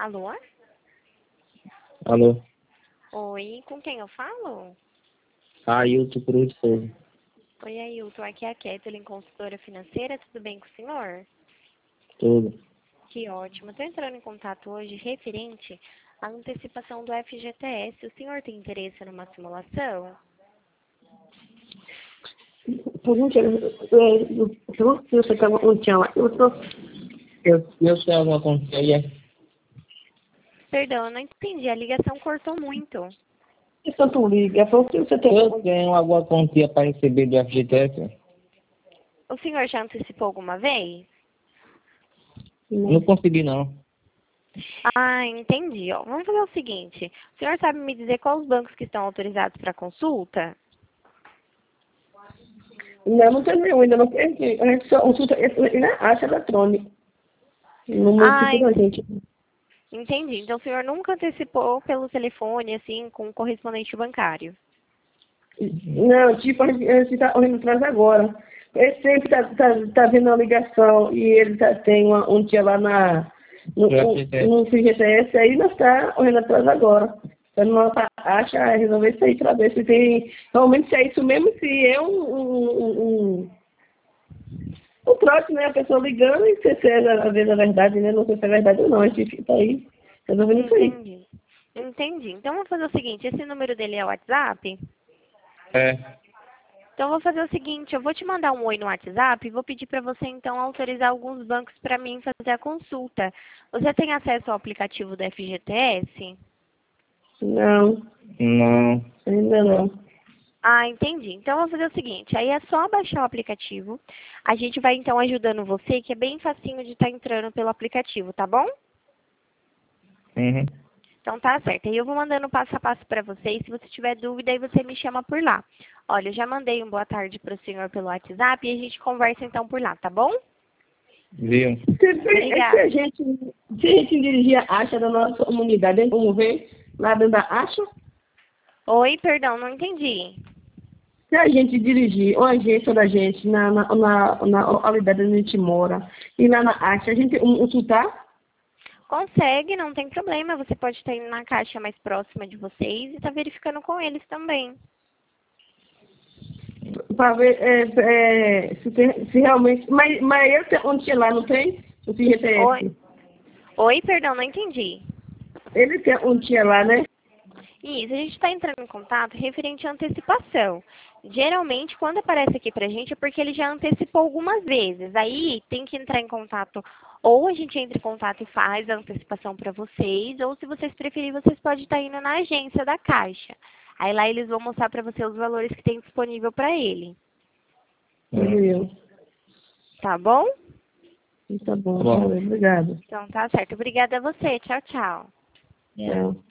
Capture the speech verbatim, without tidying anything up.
Alô? Alô? Oi, com quem eu falo? Ailton Cruz de Souza. Oi, Ailton, aqui é a Kathleen, consultora financeira, tudo bem com o senhor? Tudo. Que ótimo. Estou entrando em contato hoje referente à antecipação do F G T S. O senhor tem interesse numa simulação? Pergunta, se você quer um tchau, eu tô... Eu, eu sei alguma coisa aí, é? Perdão, eu não entendi. A ligação cortou muito. Se tanto liga, falou que você tem... Eu tenho alguma quantia para receber do F G T S. O senhor já antecipou alguma vez? Não consegui, não. Ah, entendi. Ó, vamos fazer o seguinte. O senhor sabe me dizer quais os bancos que estão autorizados para consulta? Não, não tem nenhum, ainda não tem. A gente só consulta na acha eletrônica. No Ah, município da gente. entendi. Então o senhor nunca antecipou pelo telefone, assim, com o correspondente bancário? Não, tipo, a gente está olhando atrás agora. Ele sempre está tá, tá vendo a ligação e ele tá, tem uma, um dia lá na, no, no F G T S, aí nós está olhando atrás agora. Então, nossa acha resolver isso aí para ver se tem, realmente se é isso mesmo, se é um, um, um, um, um trote, né? A pessoa ligando e se é, às vezes, a verdade, né? Não sei se é verdade ou não, a gente fica aí resolvendo isso aí. Entendi. Entendi. Então vamos fazer o seguinte, esse número dele é o WhatsApp? É. Então, eu vou fazer o seguinte, eu vou te mandar um oi no WhatsApp e vou pedir para você, então, autorizar alguns bancos para mim fazer a consulta. Você tem acesso ao aplicativo do F G T S? Não, Não. ainda não. Ah, entendi. Então, eu vou fazer o seguinte, aí é só baixar o aplicativo. A gente vai, então, ajudando você, que é bem facinho de estar entrando pelo aplicativo, tá bom? Uhum. Então, tá certo. Aí eu vou mandando passo a passo para você e se você tiver dúvida, aí você me chama por lá. Olha, eu já mandei um boa tarde para o senhor pelo WhatsApp e a gente conversa, então, por lá, tá bom? Viu? Se, é se a Obrigada. gente, se a gente dirigir a acha da nossa comunidade, vamos ver lá dentro da acha? Oi, perdão, não entendi. Se a gente dirigir uma agência da gente na, na, na, na localidade onde a gente mora e lá na acha, a gente um, consultar Consegue, não tem problema. Você pode estar indo na caixa mais próxima de vocês e estar verificando com eles também. para ver é, é, se, tem, se realmente. Mas, mas eu tenho, onde tinha lá, não tem? O Oi, G P S. Oi, perdão, não entendi. Ele tem onde tinha lá, né? Isso, a gente está entrando em contato referente à antecipação. Geralmente, quando aparece aqui pra gente, é porque ele já antecipou algumas vezes. Aí, tem que entrar em contato, ou a gente entra em contato e faz a antecipação para vocês, ou se vocês preferirem, vocês podem estar indo na agência da Caixa. Aí lá eles vão mostrar para você os valores que tem disponível para ele. Entendeu? Tá bom? Tá bom, Tá bom. obrigado. Então, tá certo. Obrigada a você. Tchau, tchau. Tchau.